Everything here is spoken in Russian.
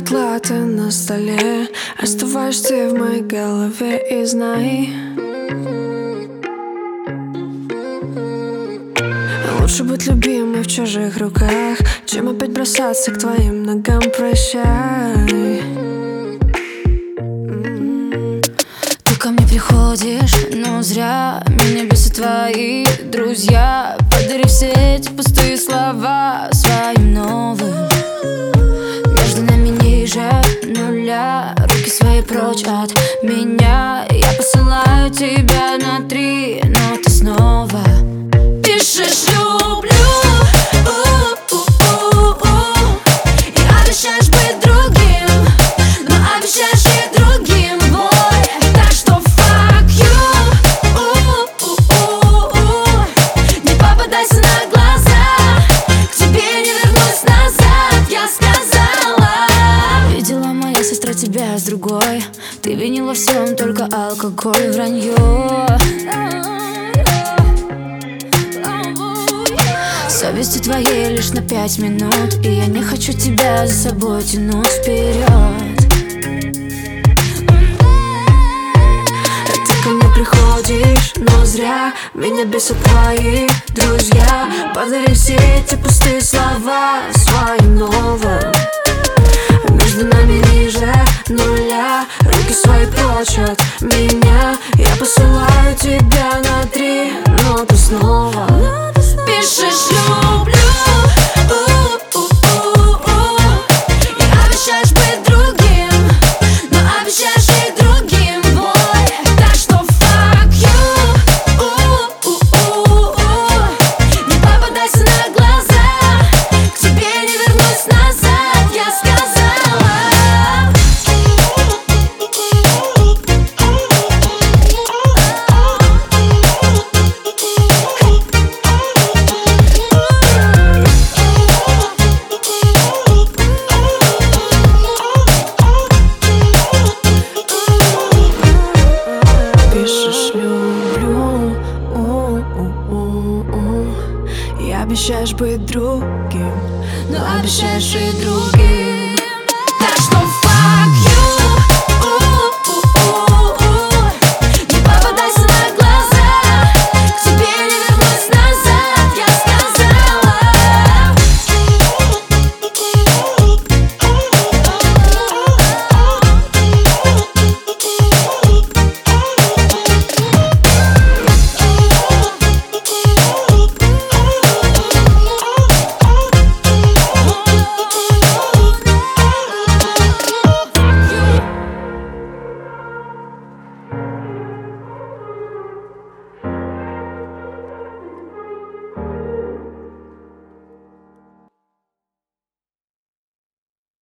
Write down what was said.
доклады на столе. Оставаешь ты в моей голове и знай, лучше быть любимой в чужих руках, чем опять бросаться к твоим ногам. Прощай. Ты ко мне приходишь, но зря. Меня бесят твои друзья. Подари все эти пустые слова своим новым. Между нами ниже нуля. Руки свои прочь от меня. Я посылаю тебя на 3, но ты снова пишешь «люблю». И обещаешь быть другим, но обещаешь и другим, бой. Так что fuck you. Не попадайся на глаза, к тебе не вернусь назад, я сказала. Видела моя сестра тебя с другой. Ты винила всем только алкоголь и вранье. Совестью твоей лишь на 5 минут, и я не хочу тебя за собой тянуть вперед. Ты ко мне приходишь, но зря. Меня бесят твои друзья. Подари все эти пустые слова своим новым. Между нами ниже нуля. Руки свои прочь от меня. Я посылаю тебя на 3, но ты снова пишешь «люблю». И обещаешь быть другим, но обещаешь и другим, бой. Так что fuck you. Не попадайся на глаза, к тебе не вернусь назад, я сказала. пишешь «люблю». И обещаешь быть другим, Но обещаешь и другим.